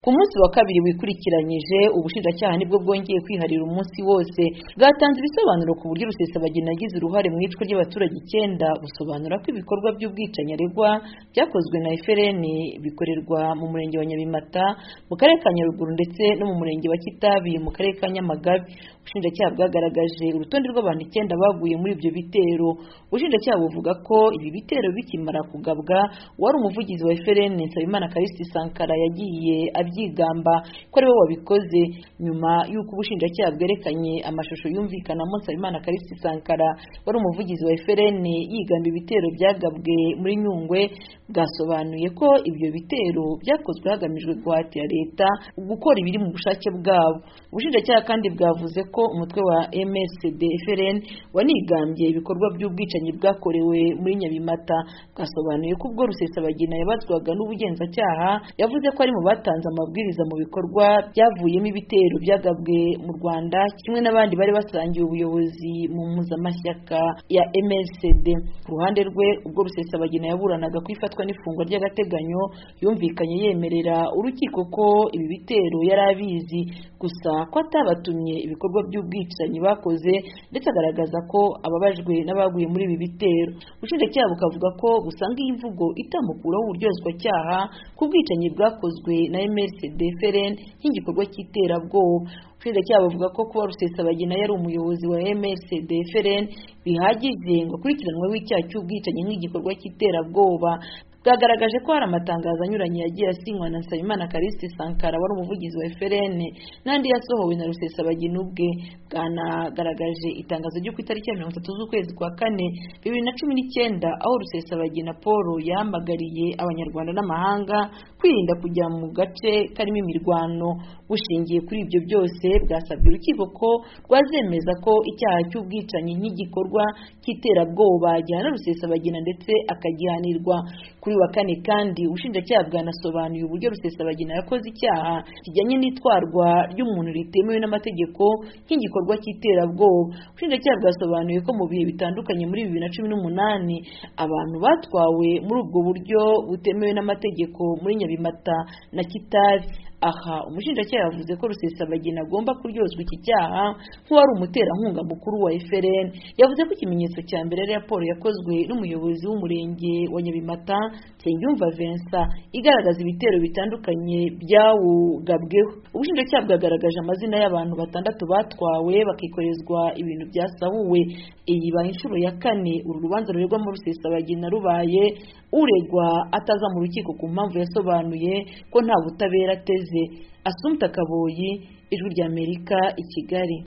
Ku munsi wa kabiri wikurikiranyije ubushinjacyaha nibwo bwongeye kwiharira umunsi wose bwatanze ibisobanuro ku buryo Rusesabagina yagize uruhare mu icwa ry'abaturage 9 busobanura ko ibikorwa by'ubwicanyi aregwa byakozwe na FRN bikorerwa mu murenge wa Nyabimata mu karere ka Nyaruguru ndetse no mu murenge wa Kitabi mu karere ka Nyamagabe. Ubushinjacyaha bwagaragaje urutonde rw'abantu 9 baguye muri ibyo bitero. Ubushinjacyaha buvuga ko ibi bitero bikimara kugabwa wari umuvugizi wa FRN Nsabimana Callixte Sankara yagiye byigamba ko ari we wabikoze. Nyuma y'uko ubushinjacyaha bwerekanye amashusho yumvikana Nsabimana Callixte Sankara wari umuvugizi wa FRN yigamba ibitero byagabwe muri Nyungwe, bwasobanuye ko ibyo bitero byakozwe hagamijwe guhatira leta gukora ibiri mu bushake bwabo. Ubushinjacyaha kandi bwavuze ko umutwe wa MSD FRN wanigambye ibikorwa by'ubwicanyi bwakorewe muri Nyabimata. Bwasobanuye ko ubwo Rusesabagina yabazwaga n'ubugenzacyaha yavuze ko ari mu batanze amabwiriza mu bikorwa byavuyemo ibitero byagabwe mu Rwanda kimwe n'abandi bari basangiye ubuyobozi mu mpuzamashyaka ya MSD. Ku ruhande rwe ubwo Rusesabagina yaburanaga kwifatwa n'ifungwa ry'agateganyo yumvikanye yemerera urukiko ko ibi bitero yari abizi gusa ko atabatumye ibikorwa by'ubwicanyi bakoze, ndetse agaragaza ko ababajwe n'abaguye muri ibi bitero. Ubushinjacyaha bukavuga ko busanga iyi mvugo itamukuraho uburyozwacyaha ku bwicanyi bwakozwe na MSD FRN nk'igikorwa cy'iterabwoba. Ubushinjacyaha buvuga ko kuba Rusesabagina yari umuyobozi wa MSD FRN bihagije ngo akurikiranweho icyaha cy'ubwicanyi nk'igikorwa cy'iterabwoba. Bwagaragaje ko hari amatangazo anyuranye yagiye asinywa na Nsabimana Callixte Sankara wari umuvugizi wa FRN n'andi yasohowe na Rusesabagina ubwe. Bwanagaragaje itangazo ryo ku itariki ya 30 z'ukwezi kwa 4 2019 aho Rusesabagina Paul yahamagariye abanyarwanda n'amahanga kwirinda kujya mu gace karimo imirwano. Bushingiye kuri ibyo byose bwasabye urukiko ko rwazemeza ko icyaha cy'ubwicanyi nk'igikorwa cy'iterabwoba gihana Rusesabagina ndetse akagihanirwa. Kuri wa 4 kandi ubushinjacyaha bwanasobanuye uburyo Rusesabagina yakoze icyaha kijyanye n'itwarwa ry'umuntu ritemewe n'amategeko nk'igikorwa cy'iterabwoba. Ubushinjacyaha bwasobanuye ko mu bihe bitandukanye muri 2018 abantu batwawe muri ubwo buryo butemewe n'amategeko muri Nyabimata na Kitabi. Aha umushinjacyaha yavuze ko Rusesabagina agomba kuryozwa iki cyaha nk'uwari umuterankunga mukuru wa FRN. Yavuze ko ikimenyetso cya mbere ari raporo yakozwe n'umuyobozi w'umurenge wa Nyabimata Nsengiyumva Vincent igaragaza ibitero bitandukanye byawugabweho. Ubushinjacyaha bwagaragaje amazina y'abantu 6 batwawe bakikorezwa ibintu byasahuwe. Iyi ba inshuro ya 4 uru rubanza ruregwa muri Rusesabagina rubaye uregwa ataza mu rukiko ku mpamvu yasobanuye ko nta butabera ateze. Assumpta Kaboyi, Ijwi ry'Amerika, i Kigali.